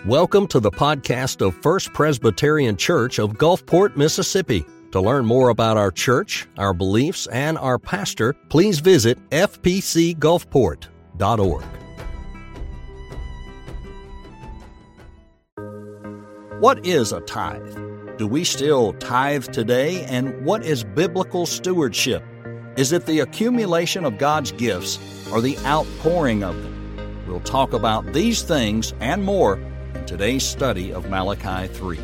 Welcome to the podcast of First Presbyterian Church of Gulfport, Mississippi. To learn more about our church, our beliefs, and our pastor, please visit fpcgulfport.org. What is a tithe? Do we still tithe today? And what is biblical stewardship? Is it the accumulation of God's gifts or the outpouring of them? We'll talk about these things and more in today's study of Malachi 3.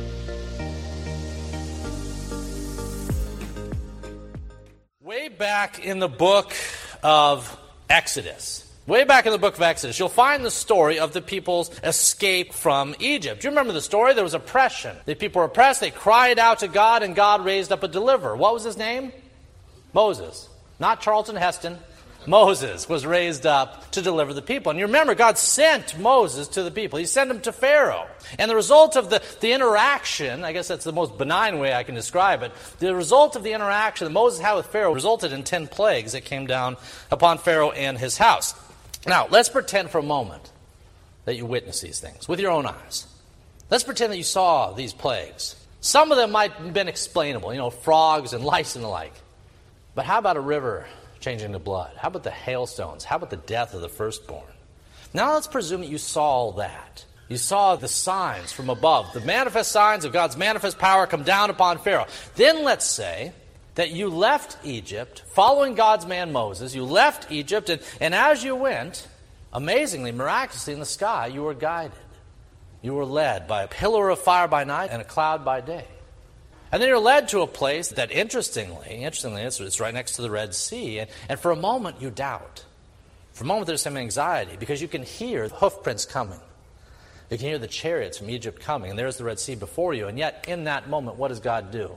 Way back in the book of Exodus, you'll find the story of the people's escape from Egypt. Do you remember the story? There was oppression. The people were oppressed. They cried out to God, and God raised up a deliverer. What was his name? Moses. Not Charlton Heston. Moses was raised up to deliver the people. And you remember, God sent Moses to the people. He sent him to Pharaoh. And the result of the interaction, I guess that's the most benign way I can describe it, the result of the interaction that Moses had with Pharaoh resulted in 10 plagues that came down upon Pharaoh and his house. Now, let's pretend for a moment that you witnessed these things with your own eyes. Let's pretend that you saw these plagues. Some of them might have been explainable, frogs and lice and the like. But how about a river changing to blood? How about the hailstones? How about the death of the firstborn? Now let's presume that you saw all that. You saw the signs from above, the manifest signs of God's manifest power come down upon Pharaoh. Then let's say that you left Egypt, following God's man Moses. You left Egypt, and as you went, amazingly, miraculously in the sky, you were guided. You were led by a pillar of fire by night and a cloud by day. And then you're led to a place that, interestingly, it's right next to the Red Sea. And for a moment, you doubt. For a moment, there's some anxiety because you can hear the hoof prints coming. You can hear the chariots from Egypt coming, and there's the Red Sea before you. And yet, in that moment, what does God do?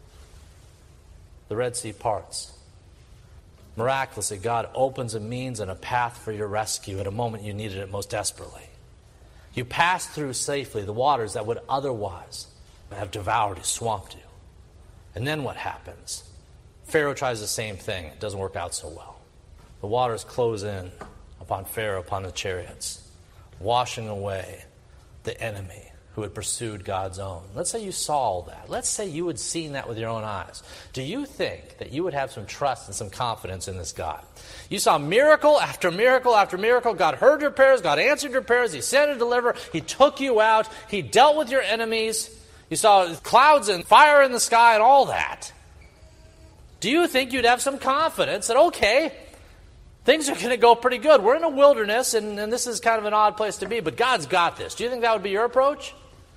The Red Sea parts. Miraculously, God opens a means and a path for your rescue at a moment you needed it most desperately. You pass through safely the waters that would otherwise have devoured you, swamped you. And then what happens? Pharaoh tries the same thing. It doesn't work out so well. The waters close in upon Pharaoh, upon the chariots, washing away the enemy who had pursued God's own. Let's say you saw all that. Let's say you had seen that with your own eyes. Do you think that you would have some trust and some confidence in this God? You saw miracle after miracle after miracle. God heard your prayers. God answered your prayers. He sent a deliverer. He took you out. He dealt with your enemies. You saw clouds and fire in the sky and all that. Do you think you'd have some confidence that, okay, things are going to go pretty good? We're in a wilderness, and this is kind of an odd place to be, but God's got this. Do you think that would be your approach?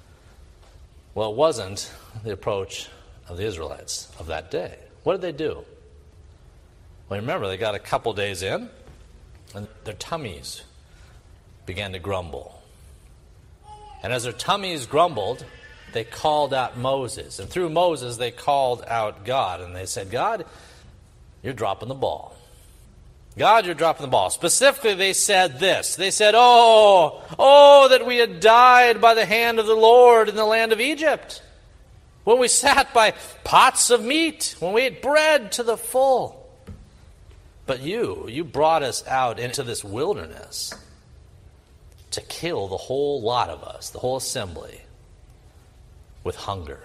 Well, it wasn't the approach of the Israelites of that day. What did they do? Well, remember, they got a couple days in, and their tummies began to grumble. And as their tummies grumbled, they called out Moses. And through Moses, they called out God. And they said, God, you're dropping the ball. God, you're dropping the ball. Specifically, they said this. They said, oh, that we had died by the hand of the Lord in the land of Egypt, when we sat by pots of meat, when we ate bread to the full. But you brought us out into this wilderness to kill the whole lot of us, the whole assembly, with hunger.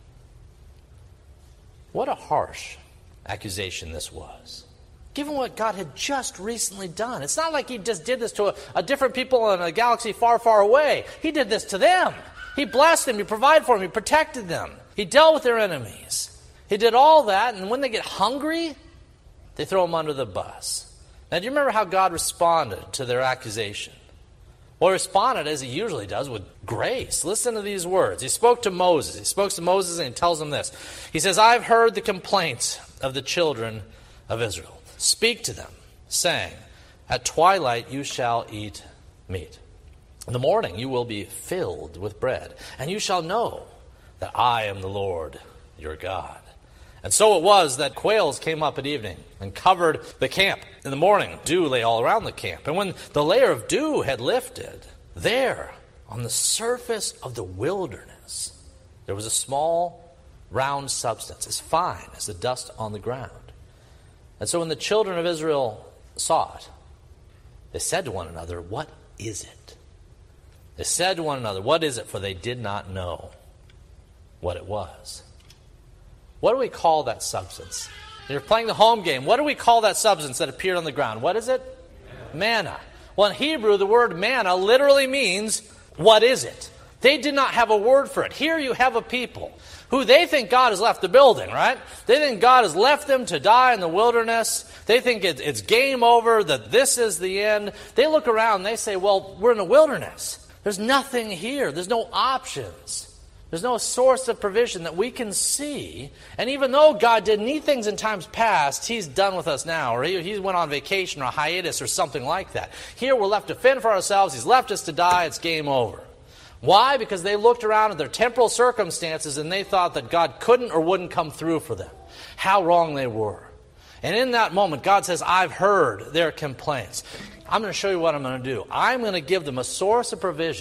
What a harsh accusation this was, given what God had just recently done. It's not like he just did this to a different people in a galaxy far, far away. He did this to them. He blessed them. He provided for them. He protected them. He dealt with their enemies. He did all that, and when they get hungry, they throw them under the bus. Now, do you remember how God responded to their accusation? Well, he responded as he usually does, with grace. Listen to these words. He spoke to Moses. And he tells him this. He says, I've heard the complaints of the children of Israel. Speak to them, saying, at twilight you shall eat meat. In the morning you will be filled with bread, and you shall know that I am the Lord your God. And so it was that quails came up at evening and covered the camp. In the morning, dew lay all around the camp. And when the layer of dew had lifted, there, on the surface of the wilderness, there was a small, round substance, as fine as the dust on the ground. And so when the children of Israel saw it, they said to one another, what is it? They said to one another, "What is it?" For they did not know what it was. What do we call that substance? You're playing the home game. What do we call that substance that appeared on the ground? What is it? Manna. Well, in Hebrew, the word manna literally means, what is it? They did not have a word for it. Here you have a people who they think God has left the building, right? They think God has left them to die in the wilderness. They think it's game over, that this is the end. They look around and they say, well, we're in the wilderness. There's nothing here. There's no options. There's no source of provision that we can see. And even though God did neat things in times past, He's done with us now. Or He went on vacation or a hiatus or something like that. Here we're left to fend for ourselves. He's left us to die. It's game over. Why? Because they looked around at their temporal circumstances and they thought that God couldn't or wouldn't come through for them. How wrong they were. And in that moment, God says, I've heard their complaints. I'm going to show you what I'm going to do. I'm going to give them a source of provision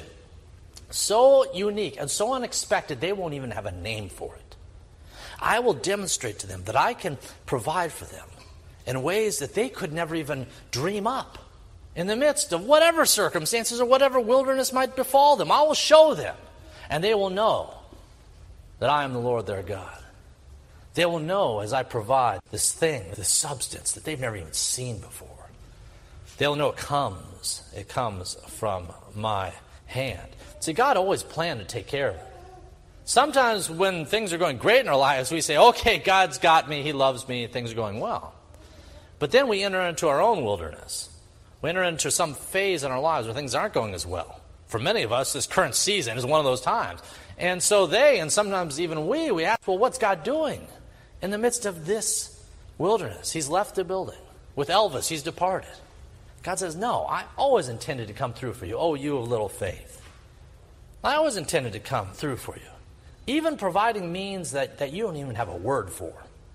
so unique and so unexpected they won't even have a name for it. I will demonstrate to them that I can provide for them in ways that they could never even dream up. In the midst of whatever circumstances or whatever wilderness might befall them, I will show them, and they will know that I am the Lord their God. They will know as I provide this thing, this substance that they've never even seen before. They'll know it comes from my hand. See, God always planned to take care of it. Sometimes when things are going great in our lives, we say, okay, God's got me, He loves me, things are going well. But then we enter into our own wilderness. We enter into some phase in our lives where things aren't going as well. For many of us, this current season is one of those times. And so they, and sometimes even we ask, well, what's God doing in the midst of this wilderness? He's left the building. With Elvis, He's departed. God says, no, I always intended to come through for you. Oh, you of little faith. I always intended to come through for you. Even providing means that you don't even have a word for.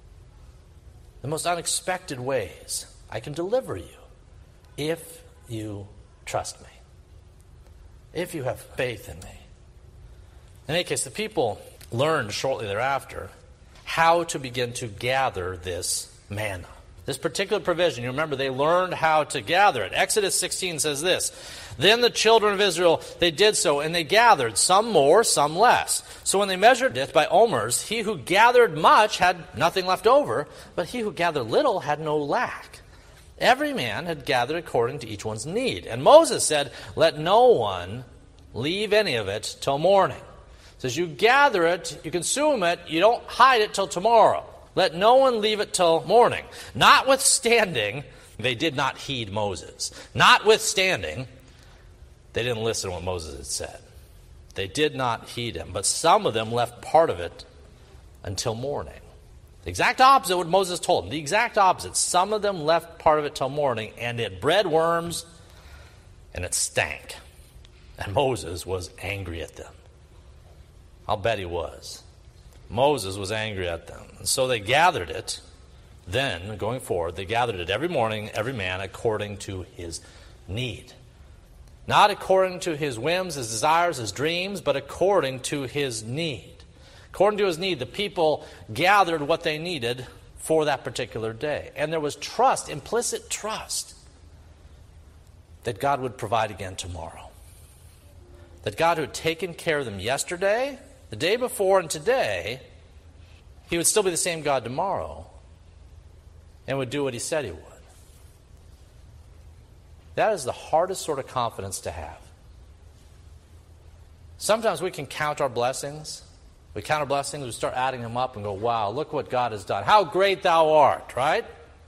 The most unexpected ways I can deliver you if you trust me. If you have faith in me. In any case, the people learned shortly thereafter how to begin to gather this manna. This particular provision, you remember, they learned how to gather it. Exodus 16 says this, Then the children of Israel, they did so, and they gathered, some more, some less. So when they measured it by omers, he who gathered much had nothing left over, but he who gathered little had no lack. Every man had gathered according to each one's need. And Moses said, Let no one leave any of it till morning. It says you gather it, you consume it, you don't hide it till tomorrow. Let no one leave it till morning. Notwithstanding, they did not heed Moses. Notwithstanding, they didn't listen to what Moses had said. They did not heed him. But some of them left part of it until morning. The exact opposite of what Moses told them. The exact opposite. Some of them left part of it till morning, and it bred worms, and it stank. And Moses was angry at them. I'll bet he was. Moses was angry at them. And so they gathered it. Then, going forward, they gathered it every morning, every man, according to his need. Not according to his whims, his desires, his dreams, but according to his need. According to his need, the people gathered what they needed for that particular day. And there was trust, implicit trust, that God would provide again tomorrow. That God who had taken care of them yesterday, the day before, and today, He would still be the same God tomorrow and would do what He said He would. That is the hardest sort of confidence to have. Sometimes we can count our blessings. We count our blessings, we start adding them up and go, wow, look what God has done. How great Thou art, right?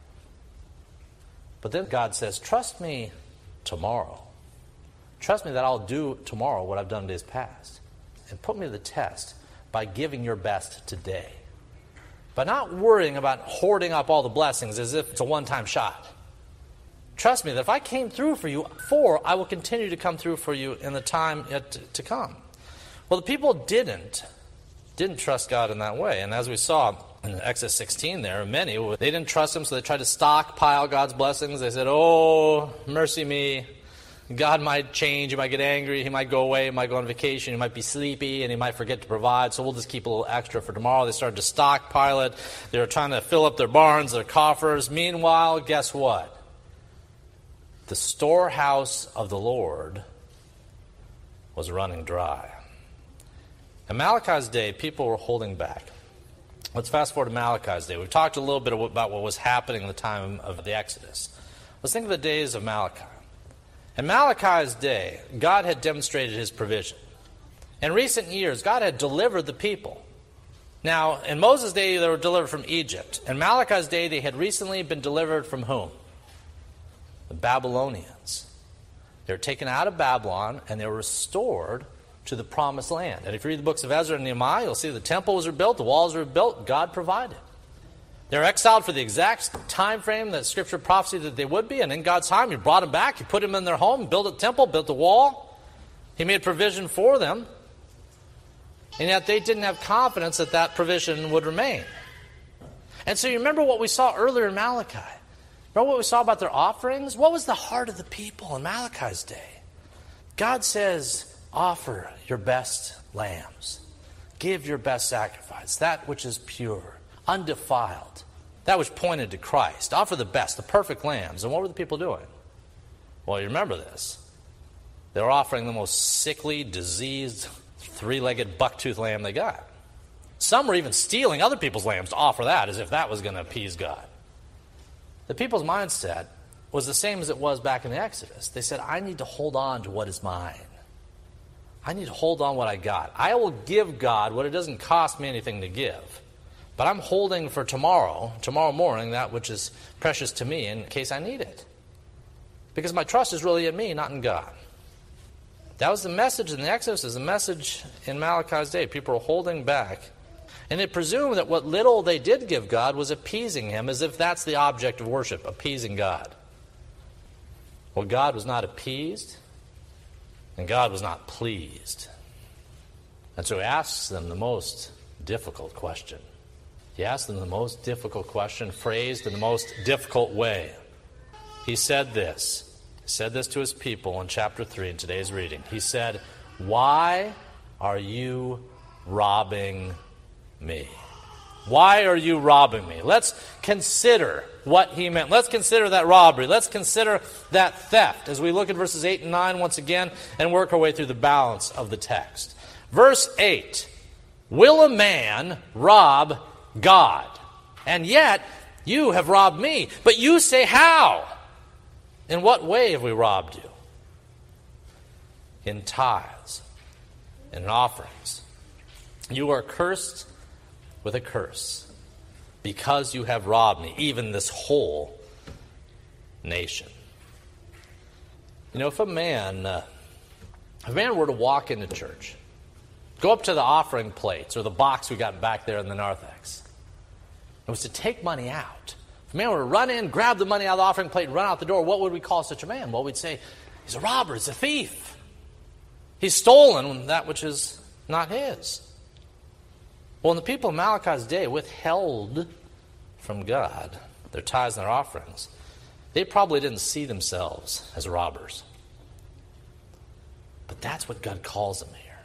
But then God says, trust me tomorrow. Trust me that I'll do tomorrow what I've done in days past. And put me to the test by giving your best today. By not worrying about hoarding up all the blessings as if it's a one-time shot. Trust me that if I came through for you before, I will continue to come through for you in the time yet to come. Well, the people didn't trust God in that way. And as we saw in Exodus 16 there, many, they didn't trust Him, so they tried to stockpile God's blessings. They said, oh, mercy me. God might change, He might get angry, He might go away, He might go on vacation, He might be sleepy, and He might forget to provide, so we'll just keep a little extra for tomorrow. They started to stockpile it. They were trying to fill up their barns, their coffers. Meanwhile, guess what? The storehouse of the Lord was running dry. In Malachi's day, people were holding back. Let's fast forward to Malachi's day. We've talked a little bit about what was happening in the time of the Exodus. Let's think of the days of Malachi. In Malachi's day, God had demonstrated his provision. In recent years, God had delivered the people. Now, in Moses' day, they were delivered from Egypt. In Malachi's day, they had recently been delivered from whom? The Babylonians. They were taken out of Babylon, and they were restored to the promised land. And if you read the books of Ezra and Nehemiah, you'll see the temple was rebuilt, the walls were rebuilt, God provided. They were exiled for the exact time frame that Scripture prophesied that they would be, and in God's time, He brought them back, He put them in their home, built a temple, built a wall. He made provision for them, and yet they didn't have confidence that that provision would remain. And so you remember what we saw earlier in Malachi. Remember what we saw about their offerings? What was the heart of the people in Malachi's day? God says, offer your best lambs. Give your best sacrifice, that which is pure, undefiled, that which pointed to Christ. Offer the best, the perfect lambs. And what were the people doing? Well, you remember this. They were offering the most sickly, diseased, three-legged buck-toothed lamb they got. Some were even stealing other people's lambs to offer that as if that was going to appease God. The people's mindset was the same as it was back in the Exodus. They said, I need to hold on to what is mine. I need to hold on what I got. I will give God what it doesn't cost me anything to give. But I'm holding for tomorrow morning, that which is precious to me in case I need it. Because my trust is really in me, not in God. That was the message in the Exodus, is the message in Malachi's day. People were holding back. And they presumed that what little they did give God was appeasing Him, as if that's the object of worship, appeasing God. Well, God was not appeased, and God was not pleased. And so He asks them the most difficult question. He asked them the most difficult question, phrased in the most difficult way. He said this. He said this to His people in chapter 3 in today's reading. He said, why are you robbing me? Why are you robbing me? Let's consider what He meant. Let's consider that robbery. Let's consider that theft as we look at verses 8 and 9 once again and work our way through the balance of the text. Verse 8, will a man rob God? And yet you have robbed me. But you say, how? In what way have we robbed you? In tithes and in offerings. You are cursed with a curse because you have robbed me, even this whole nation. You know, if a man were to walk into church, go up to the offering plates or the box we got back there in the narthex, it was to take money out. If a man were to run in, grab the money out of the offering plate, and run out the door, what would we call such a man? Well, we'd say, he's a robber, he's a thief. He's stolen that which is not his. Well, when the people of Malachi's day withheld from God their tithes and their offerings, they probably didn't see themselves as robbers. But that's what God calls them here.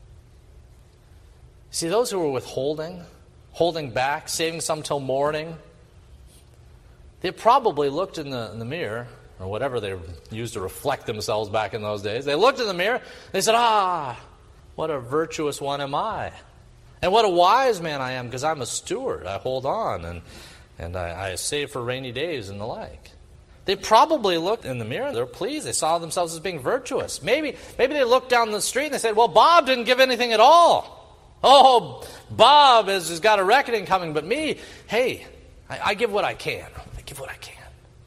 See, those who were withholding, holding back, saving some till morning, they probably looked in the mirror, or whatever they used to reflect themselves back in those days. They looked in the mirror, they said, what a virtuous one am I. And what a wise man I am, because I'm a steward. I hold on, and I save for rainy days and the like. They probably looked in the mirror, and they were pleased. They saw themselves as being virtuous. Maybe they looked down the street and they said, well, Bob didn't give anything at all. Oh, Bob has got a reckoning coming, but me, hey, I give what I can. I give what I can.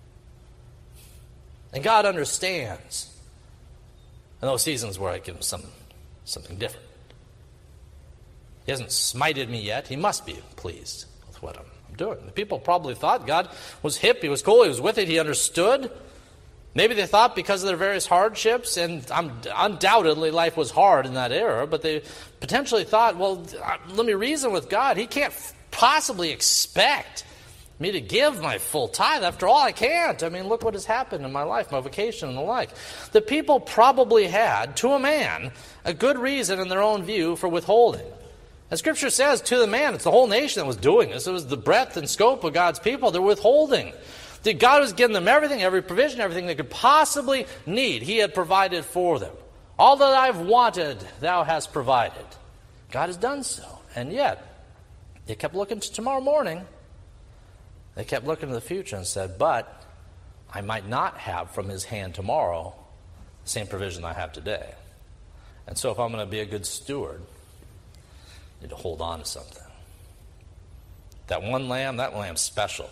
And God understands in those seasons where I give him something different. He hasn't smited me yet. He must be pleased with what I'm doing. The people probably thought God was hip, He was cool, He was with it, He understood. Maybe they thought because of their various hardships, and undoubtedly life was hard in that era, but they potentially thought, well, let me reason with God. He can't possibly expect me to give my full tithe. After all, I can't. I mean, look what has happened in my life, my vocation and the like. The people probably had, to a man, a good reason in their own view for withholding. And Scripture says, to the man, it's the whole nation that was doing this. It was the breadth and scope of God's people. They're withholding. God was giving them everything, every provision, everything they could possibly need. He had provided for them. All that I've wanted, thou hast provided. God has done so. And yet, they kept looking to tomorrow morning. They kept looking to the future and said, but I might not have from his hand tomorrow the same provision I have today. And so if I'm going to be a good steward, I need to hold on to something. That one lamb, that lamb's special.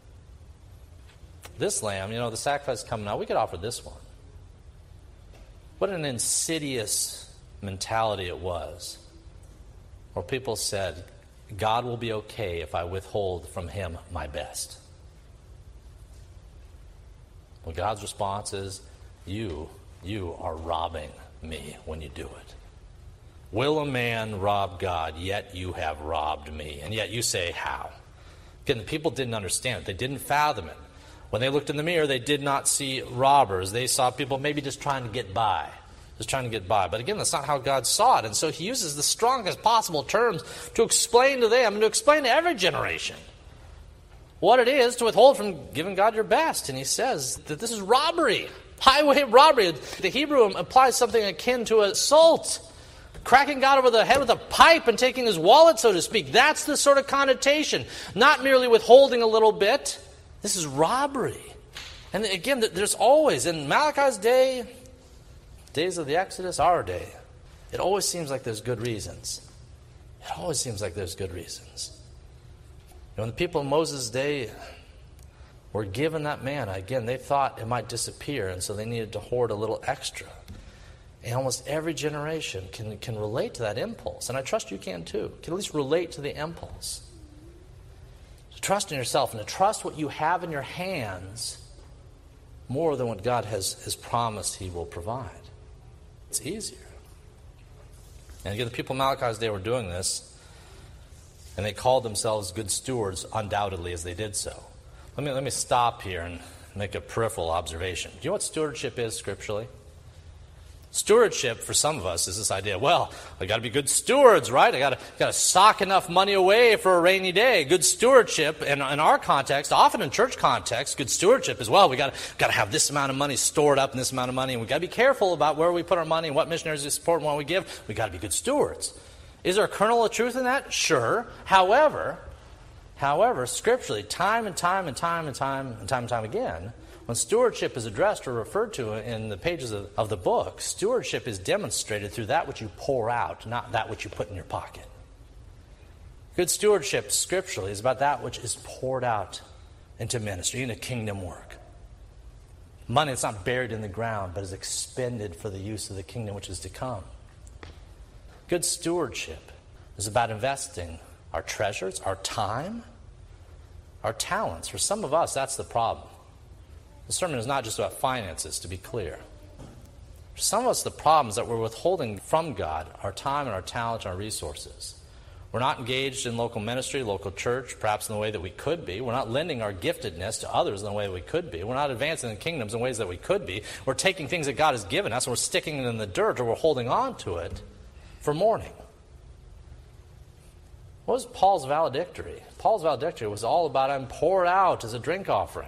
This lamb, the sacrifice coming out, we could offer this one. What an insidious mentality it was. Where people said, God will be okay if I withhold from him my best. Well, God's response is, you are robbing me when you do it. Will a man rob God? Yet you have robbed me. And yet you say, how? Again, the people didn't understand it. They didn't fathom it. When they looked in the mirror, they did not see robbers. They saw people maybe just trying to get by. But again, that's not how God saw it. And so he uses the strongest possible terms to explain to them and to explain to every generation what it is to withhold from giving God your best. And he says that this is robbery, highway robbery. The Hebrew implies something akin to assault, cracking God over the head with a pipe and taking his wallet, so to speak. That's the sort of connotation. Not merely withholding a little bit. This is robbery. And again, there's always, in Malachi's day, days of the Exodus, our day, it always seems like there's good reasons. When the people in Moses' day were given that manna, again, they thought it might disappear, and so they needed to hoard a little extra. And almost every generation can relate to that impulse. And I trust you can too. Can at least relate to the impulse. To trust in yourself and to trust what you have in your hands more than what God has promised he will provide. It's easier. And again, the people in Malachi's day were doing this, and they called themselves good stewards, undoubtedly, as they did so. Let me stop here and make a peripheral observation. Do you know what stewardship is scripturally? Stewardship, for some of us, is this idea, well, I got to be good stewards, right? I got to sock enough money away for a rainy day. Good stewardship, and in our context, often in church context, good stewardship is, well, we got to have this amount of money stored up and this amount of money, and we got to be careful about where we put our money and what missionaries we support and what we give. We got to be good stewards. Is there a kernel of truth in that? Sure. However, scripturally, time and time again, when stewardship is addressed or referred to in the pages of the book, stewardship is demonstrated through that which you pour out, not that which you put in your pocket. Good stewardship, scripturally, is about that which is poured out into ministry, into kingdom work. Money that's not buried in the ground, but is expended for the use of the kingdom which is to come. Good stewardship is about investing our treasures, our time, our talents. For some of us, that's the problem. The sermon is not just about finances, to be clear. For some of us, the problem is that we're withholding from God our time and our talent and our resources. We're not engaged in local ministry, local church, perhaps in the way that we could be. We're not lending our giftedness to others in the way that we could be. We're not advancing the kingdoms in ways that we could be. We're taking things that God has given us and we're sticking it in the dirt, or we're holding on to it for mourning. What was Paul's valedictory? Paul's valedictory was all about, I'm poured out as a drink offering.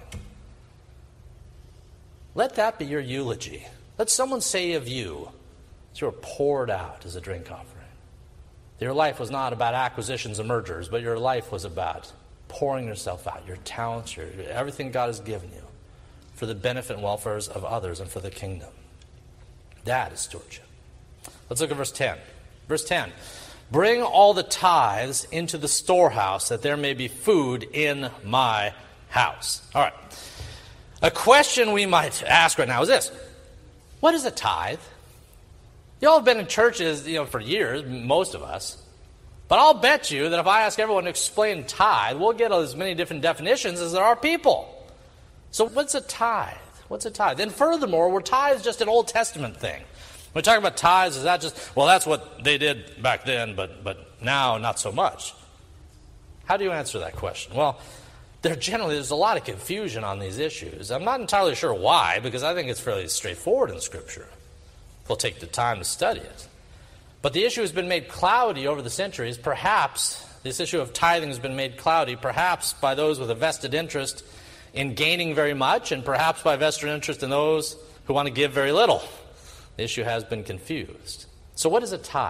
Let that be your eulogy. Let someone say of you that you were poured out as a drink offering. Your life was not about acquisitions and mergers, but your life was about pouring yourself out, your talents, everything God has given you for the benefit and welfare of others and for the kingdom. That is stewardship. Let's look at verse 10. Verse 10. Bring all the tithes into the storehouse, that there may be food in my house. All right. A question we might ask right now is this. What is a tithe? You all have been in churches, for years, most of us. But I'll bet you that if I ask everyone to explain tithe, we'll get as many different definitions as there are people. So what's a tithe? What's a tithe? And furthermore, were tithes just an Old Testament thing? When we talk about tithes, is that just, well, that's what they did back then, but now not so much? How do you answer that question? Well, there's a lot of confusion on these issues. I'm not entirely sure why, because I think it's fairly straightforward in Scripture. We'll take the time to study it. But the issue has been made cloudy over the centuries. Perhaps this issue of tithing has been made cloudy, perhaps by those with a vested interest in gaining very much, and perhaps by vested interest in those who want to give very little. The issue has been confused. So what is a tithe?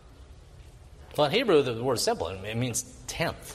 Well, in Hebrew, the word is simple. It means tenth.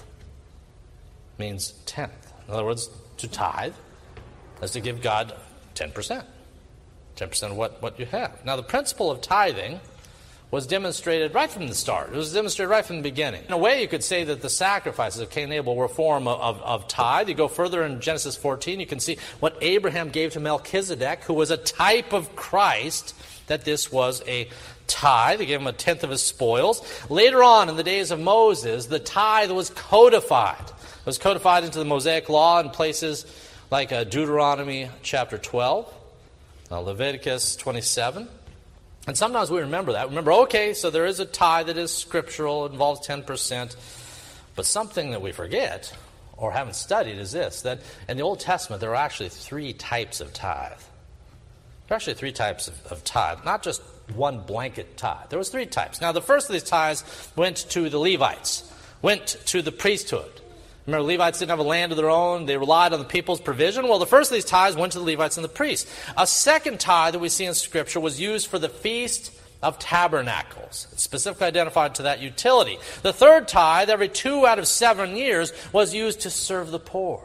It means tenth. In other words, to tithe is to give God 10%. 10% of what you have. Now, the principle of tithing was demonstrated right from the start. It was demonstrated right from the beginning. In a way, you could say that the sacrifices of Cain and Abel were a form of tithe. You go further in Genesis 14, you can see what Abraham gave to Melchizedek, who was a type of Christ, that this was a tithe. They gave him a tenth of his spoils. Later on, in the days of Moses, the tithe was codified. It was codified into the Mosaic law in places like Deuteronomy chapter 12, Leviticus 27. And sometimes we remember that. Remember, okay, so there is a tithe that is scriptural, it involves 10%. But something that we forget or haven't studied is this, that in the Old Testament there are actually three types of tithe. There are actually three types of tithe, not just one blanket tithe. There was three types. Now, the first of these tithes went to the Levites, went to the priesthood. Remember, Levites didn't have a land of their own. They relied on the people's provision. Well, the first of these tithes went to the Levites and the priests. A second tithe that we see in Scripture was used for the Feast of Tabernacles. It's specifically identified to that utility. The third tithe, every 2 out of 7 years, was used to serve the poor.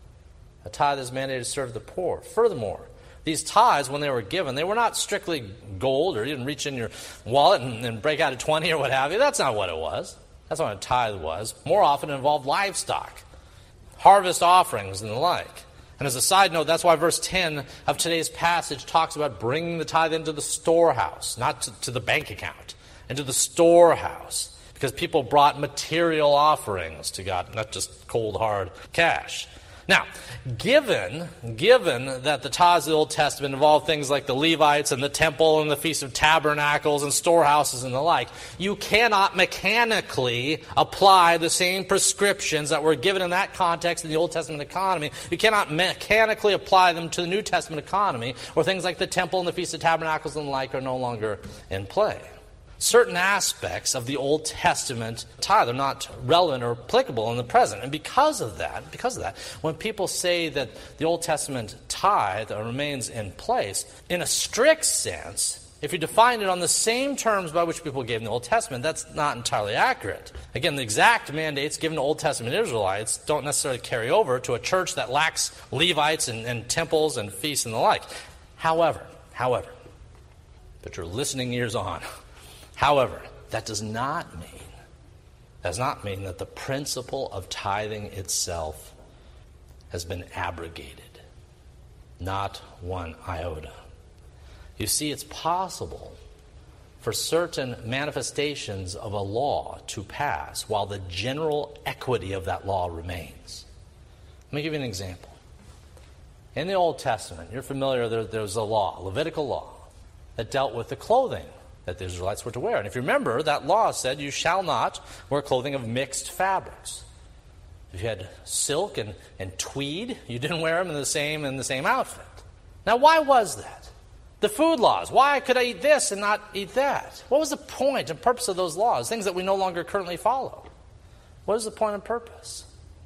A tithe is mandated to serve the poor. Furthermore, these tithes, when they were given, they were not strictly gold, or you didn't reach in your wallet and break out a 20 or what have you. That's not what it was. That's what a tithe was. More often it involved livestock, harvest offerings, and the like. And as a side note, that's why verse 10 of today's passage talks about bringing the tithe into the storehouse, not to the bank account, into the storehouse. Because people brought material offerings to God, not just cold, hard cash. Now, given that the tithes of the Old Testament involve things like the Levites and the temple and the Feast of Tabernacles and storehouses and the like, you cannot mechanically apply the same prescriptions that were given in that context in the Old Testament economy. You cannot mechanically apply them to the New Testament economy, where things like the temple and the Feast of Tabernacles and the like are no longer in play. Certain aspects of the Old Testament tithe are not relevant or applicable in the present. And because of that, when people say that the Old Testament tithe remains in place, in a strict sense, if you define it on the same terms by which people gave in the Old Testament, that's not entirely accurate. Again, the exact mandates given to Old Testament Israelites don't necessarily carry over to a church that lacks Levites and temples and feasts and the like. However, put your listening ears on. However, that does not mean that the principle of tithing itself has been abrogated. Not one iota. You see, it's possible for certain manifestations of a law to pass while the general equity of that law remains. Let me give you an example. In the Old Testament, you're familiar, there was a law, a Levitical law, that dealt with the clothing that the Israelites were to wear. And if you remember, that law said you shall not wear clothing of mixed fabrics. If you had silk and tweed, you didn't wear them in the same outfit. Now, why was that? The food laws. Why could I eat this and not eat that? What was the point and purpose of those laws? Things that we no longer currently follow. What is the point and purpose?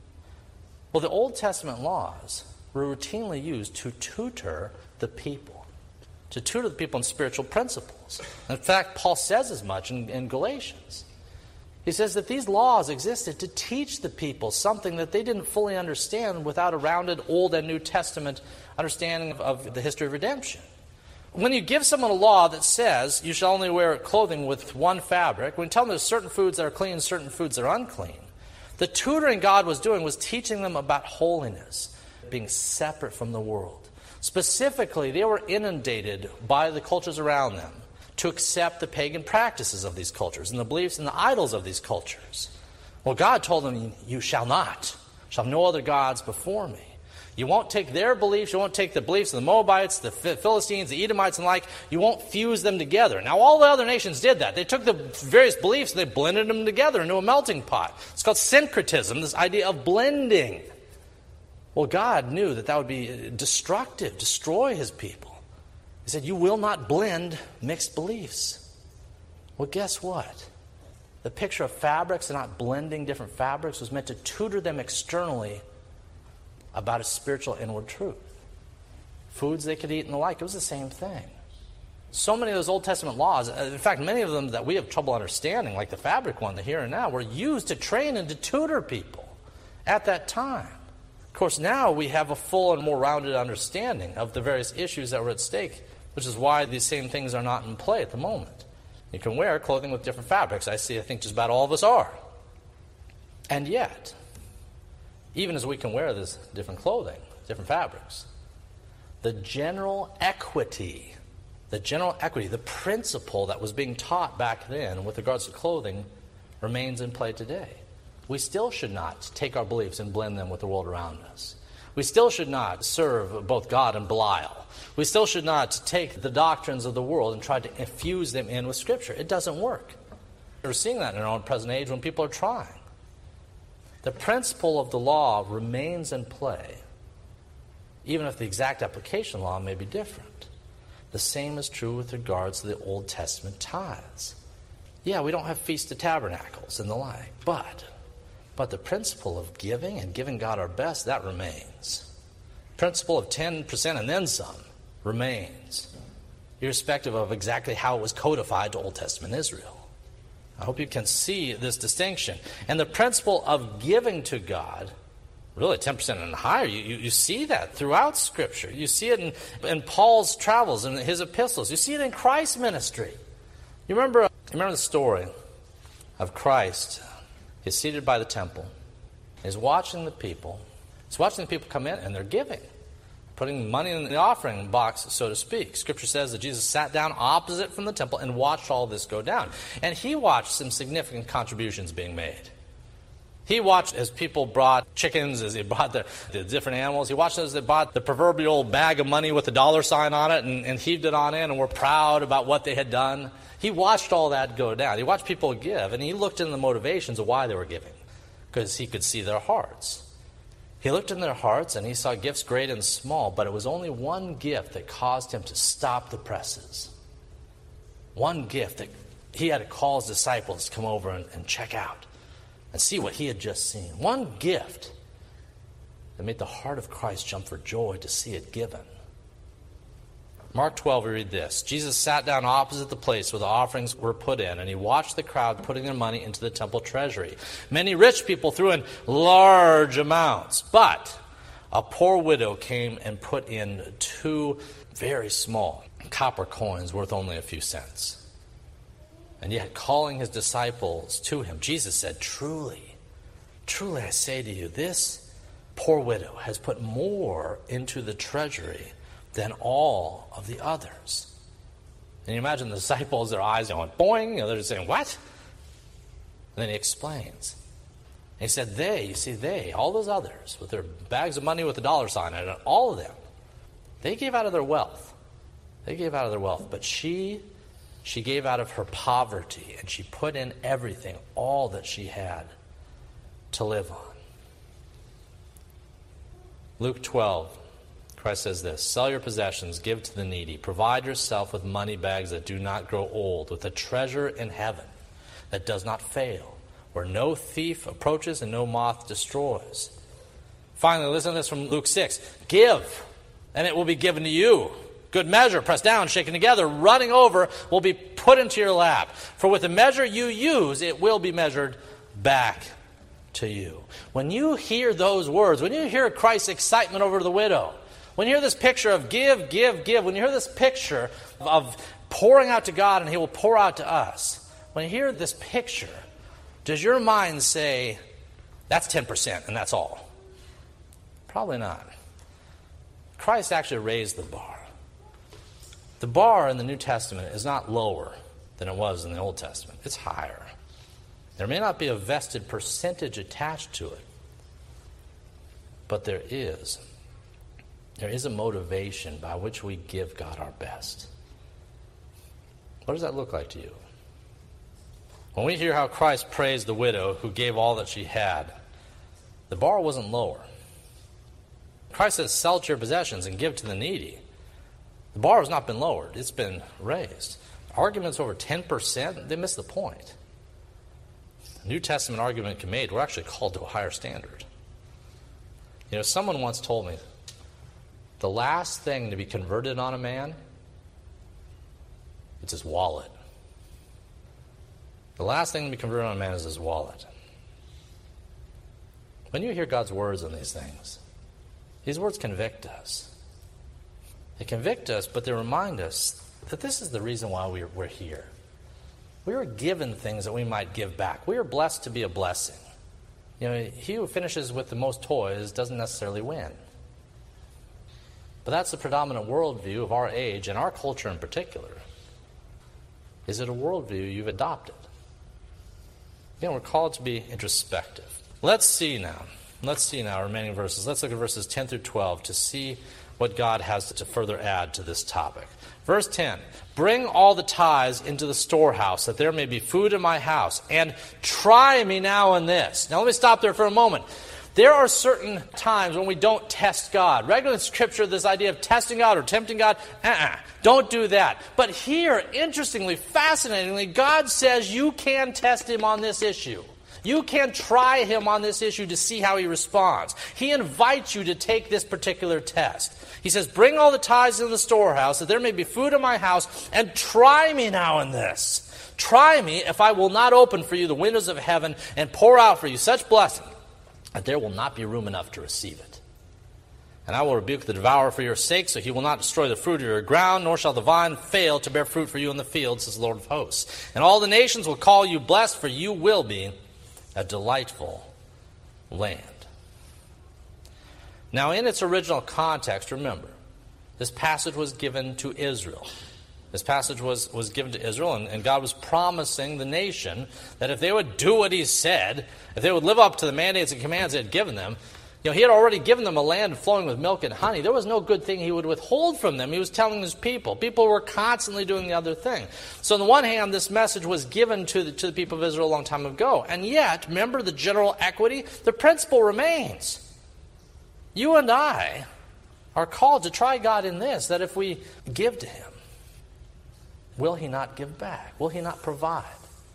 Well, the Old Testament laws were routinely used to tutor the people. To tutor the people in spiritual principles. In fact, Paul says as much in Galatians. He says that these laws existed to teach the people something that they didn't fully understand without a rounded Old and New Testament understanding of the history of redemption. When you give someone a law that says you shall only wear clothing with one fabric, when you tell them there's certain foods that are clean and certain foods that are unclean, the tutoring God was doing was teaching them about holiness, being separate from the world. Specifically, they were inundated by the cultures around them to accept the pagan practices of these cultures and the beliefs and the idols of these cultures. Well, God told them, you shall have no other gods before me. You won't take their beliefs, you won't take the beliefs of the Moabites, the Philistines, the Edomites and the like, you won't fuse them together. Now, all the other nations did that. They took the various beliefs and they blended them together into a melting pot. It's called syncretism, this idea of blending. Well, God knew that would be destructive, destroy his people. He said, you will not blend mixed beliefs. Well, guess what? The picture of fabrics and not blending different fabrics was meant to tutor them externally about a spiritual inward truth. Foods they could eat and the like, it was the same thing. So many of those Old Testament laws, in fact, many of them that we have trouble understanding, like the fabric one, the here and now, were used to train and to tutor people at that time. Of course, now we have a full and more rounded understanding of the various issues that were at stake, which is why these same things are not in play at the moment. You can wear clothing with different fabrics. I think just about all of us are. And yet, even as we can wear this different clothing, different fabrics, the general equity, the principle that was being taught back then with regards to clothing remains in play today. We still should not take our beliefs and blend them with the world around us. We still should not serve both God and Belial. We still should not take the doctrines of the world and try to infuse them in with Scripture. It doesn't work. We're seeing that in our own present age when people are trying. The principle of the law remains in play, even if the exact application law may be different. The same is true with regards to the Old Testament tithes. Yeah, we don't have Feast of Tabernacles and the like, but the principle of giving and giving God our best, that remains. Principle of 10% and then some remains, irrespective of exactly how it was codified to Old Testament Israel. I hope you can see this distinction. And the principle of giving to God, really 10% and higher, you see that throughout Scripture. You see it in Paul's travels and his epistles. You see it in Christ's ministry. You remember the story of Christ. He's seated by the temple. He's watching the people. He's watching the people come in, and they're giving, putting money in the offering box, so to speak. Scripture says that Jesus sat down opposite from the temple and watched all this go down. And he watched some significant contributions being made. He watched as people brought chickens, as they brought the different animals. He watched as they bought the proverbial bag of money with the dollar sign on it and heaved it on in and were proud about what they had done. He watched all that go down. He watched people give, and he looked in the motivations of why they were giving, because he could see their hearts. He looked in their hearts, and he saw gifts great and small, but it was only one gift that caused him to stop the presses. One gift that he had to call his disciples to come over and check out and see what he had just seen. One gift that made the heart of Christ jump for joy to see it given. Mark 12, we read this. Jesus sat down opposite the place where the offerings were put in, and he watched the crowd putting their money into the temple treasury. Many rich people threw in large amounts, but a poor widow came and put in 2 very small copper coins worth only a few cents. And yet, calling his disciples to him, Jesus said, Truly, truly I say to you, this poor widow has put more into the treasury than all of the others. And you imagine the disciples, their eyes going boing, they're just saying, what? And then he explains. And he said, they, all those others, with their bags of money with the dollar sign on it, all of them, they gave out of their wealth. They gave out of their wealth. But she gave out of her poverty, and she put in everything, all that she had to live on. Luke 12. Christ says this, sell your possessions, give to the needy, provide yourself with money bags that do not grow old, with a treasure in heaven that does not fail, where no thief approaches and no moth destroys. Finally, listen to this from Luke 6. Give, and it will be given to you. Good measure, pressed down, shaken together, running over, will be put into your lap. For with the measure you use, it will be measured back to you. When you hear those words, when you hear Christ's excitement over the widow, when you hear this picture of give, give, give, when you hear this picture of pouring out to God and he will pour out to us, when you hear this picture, does your mind say, that's 10% and that's all? Probably not. Christ actually raised the bar. The bar in the New Testament is not lower than it was in the Old Testament. It's higher. There may not be a vested percentage attached to it, but there is. There is a motivation by which we give God our best. What does that look like to you? When we hear how Christ praised the widow who gave all that she had, the bar wasn't lower. Christ says, sell your possessions and give to the needy. The bar has not been lowered. It's been raised. Arguments over 10%, they miss the point. The New Testament argument can be made, we're actually called to a higher standard. You know, someone once told me, the last thing to be converted on a man It's his wallet. The last thing to be converted on a man is his wallet. When you hear God's words on these things, these words convict us. They convict us, but they remind us that this is the reason why we're here. We were given things that we might give back. We are blessed to be a blessing. You know, he who finishes with the most toys doesn't necessarily win. But that's the predominant worldview of our age and our culture in particular. Is it a worldview you've adopted? Again, we're called to be introspective. Let's see now remaining verses. Let's look at verses 10 through 12 to see what God has to further add to this topic. Verse 10, bring all the tithes into the storehouse, that there may be food in my house, and try me now in this. Now let me stop there for a moment. There are certain times when we don't test God. Regularly in Scripture, this idea of testing God or tempting God, don't do that. But here, interestingly, fascinatingly, God says you can test him on this issue. You can try him on this issue to see how he responds. He invites you to take this particular test. He says, bring all the tithes into the storehouse, that there may be food in my house, and try me now in this. Try me if I will not open for you the windows of heaven and pour out for you such blessing that there will not be room enough to receive it. And I will rebuke the devourer for your sake, so he will not destroy the fruit of your ground, nor shall the vine fail to bear fruit for you in the field, says the Lord of hosts. And all the nations will call you blessed, for you will be a delightful land. Now, in its original context, remember, this passage was given to Israel. This passage was given to Israel, and God was promising the nation that if they would do what he said, if they would live up to the mandates and commands he had given them, you know, he had already given them a land flowing with milk and honey. There was no good thing he would withhold from them. He was telling his people. People were constantly doing the other thing. So on the one hand, this message was given to the people of Israel a long time ago. And yet, remember the general equity? The principle remains. You and I are called to try God in this, that if we give to him, will he not give back? Will he not provide?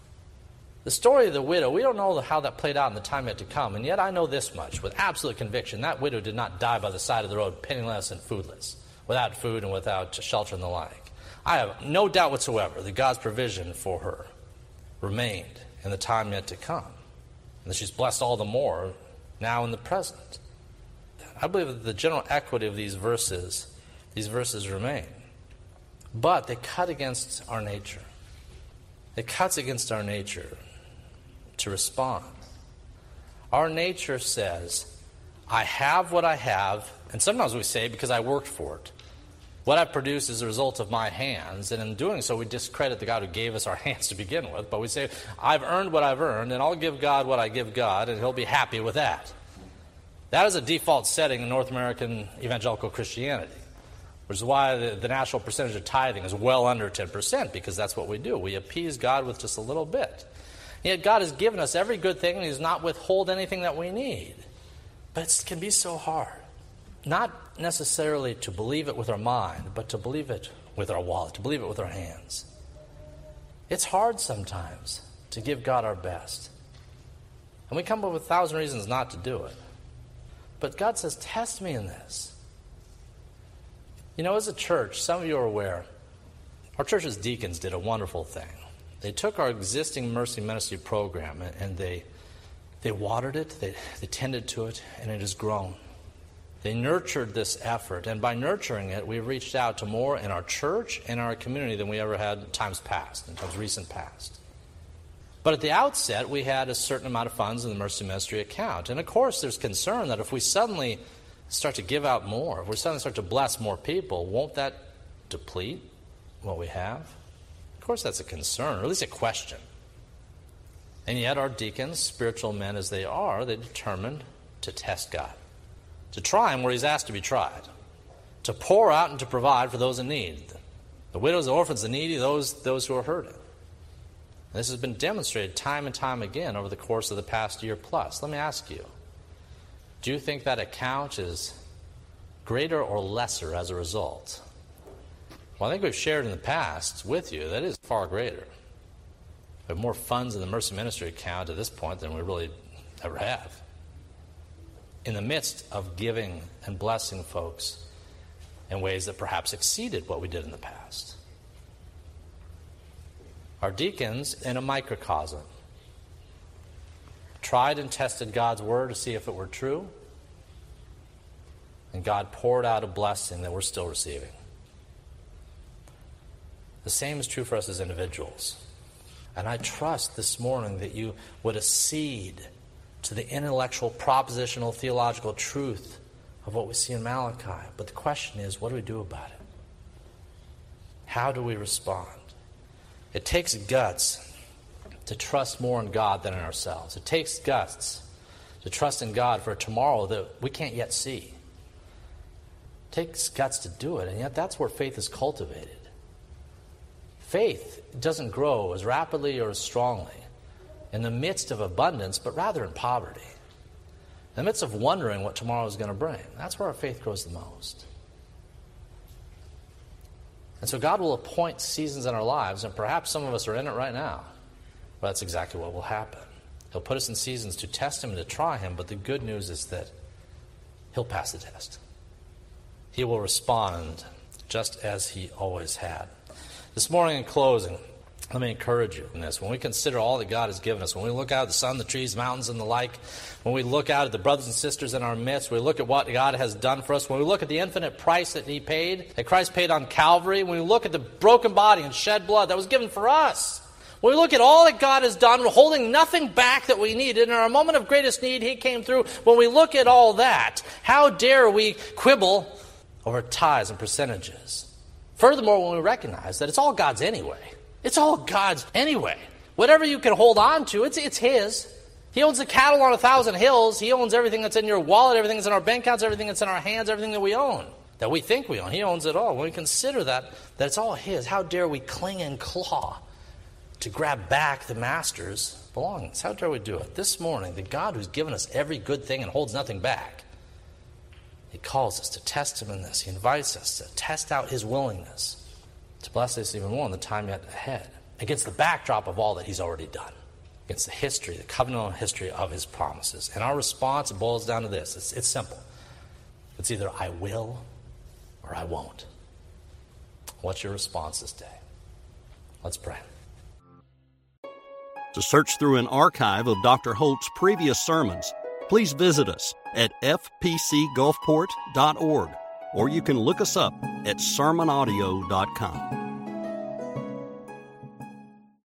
The story of the widow, we don't know how that played out in the time yet to come, and yet I know this much with absolute conviction. That widow did not die by the side of the road penniless and foodless, without food and without shelter and the like. I have no doubt whatsoever that God's provision for her remained in the time yet to come, and that she's blessed all the more now in the present. I believe that the general equity of these verses remain. But they cut against our nature. It cuts against our nature to respond. Our nature says, I have what I have, and sometimes we say, because I worked for it. What I've produced is a result of my hands, and in doing so we discredit the God who gave us our hands to begin with, but we say, I've earned what I've earned, and I'll give God what I give God, and he'll be happy with that. That is a default setting in North American evangelical Christianity, which is why the national percentage of tithing is well under 10%, because that's what we do. We appease God with just a little bit. Yet God has given us every good thing, and he does not withhold anything that we need. But it can be so hard. Not necessarily to believe it with our mind, but to believe it with our wallet, to believe it with our hands. It's hard sometimes to give God our best. And we come up with 1,000 reasons not to do it. But God says, test me in this. You know, as a church, some of you are aware, our church's deacons did a wonderful thing. They took our existing Mercy Ministry program and they watered it, they tended to it, and it has grown. They nurtured this effort, and by nurturing it, we've reached out to more in our church and our community than we ever had in times recent past. But at the outset, we had a certain amount of funds in the Mercy Ministry account. And of course, there's concern that if we suddenly start to give out more, if we suddenly start to bless more people, won't that deplete what we have? Of course, that's a concern, or at least a question. And yet our deacons, spiritual men as they are, they determined to test God, to try him where he's asked to be tried, to pour out and to provide for those in need, the widows, the orphans, the needy, those who are hurting. This has been demonstrated time and time again over the course of the past year plus. Let me ask you, do you think that account is greater or lesser as a result? Well, I think we've shared in the past with you that it is far greater. We have more funds in the Mercy Ministry account at this point than we really ever have. In the midst of giving and blessing folks in ways that perhaps exceeded what we did in the past. Our deacons in a microcosm tried and tested God's word to see if it were true, and God poured out a blessing that we're still receiving. The same is true for us as individuals. And I trust this morning that you would accede to the intellectual, propositional, theological truth of what we see in Malachi. But the question is, what do we do about it? How do we respond? It takes guts to trust more in God than in ourselves. It takes guts to trust in God for a tomorrow that we can't yet see. It takes guts to do it, and yet that's where faith is cultivated. Faith doesn't grow as rapidly or as strongly in the midst of abundance, but rather in poverty. In the midst of wondering what tomorrow is going to bring. That's where our faith grows the most. And so God will appoint seasons in our lives, and perhaps some of us are in it right now. But that's exactly what will happen. He'll put us in seasons to test Him and to try Him, but the good news is that He'll pass the test. He will respond just as He always had. This morning in closing, let me encourage you in this. When we consider all that God has given us, when we look out at the sun, the trees, mountains, and the like, when we look out at the brothers and sisters in our midst, we look at what God has done for us, when we look at the infinite price that He paid, that Christ paid on Calvary, when we look at the broken body and shed blood that was given for us, when we look at all that God has done, holding nothing back that we needed, in our moment of greatest need, He came through. When we look at all that, how dare we quibble over tithes and percentages? Furthermore, when we recognize that it's all God's anyway. It's all God's anyway. Whatever you can hold on to, it's His. He owns the cattle on 1,000 hills. He owns everything that's in your wallet, everything that's in our bank accounts, everything that's in our hands, everything that we own, that we think we own. He owns it all. When we consider that it's all His, how dare we cling and claw to grab back the Master's belongings? How dare we do it? This morning, the God who's given us every good thing and holds nothing back, He calls us to test Him in this. He invites us to test out His willingness to bless us even more in the time yet ahead, against the backdrop of all that He's already done, against the history, the covenantal history of His promises. And our response, it boils down to this. It's simple. It's either I will or I won't. What's your response this day? Let's pray. To search through an archive of Dr. Holt's previous sermons, please visit us at fpcgulfport.org, or you can look us up at sermonaudio.com.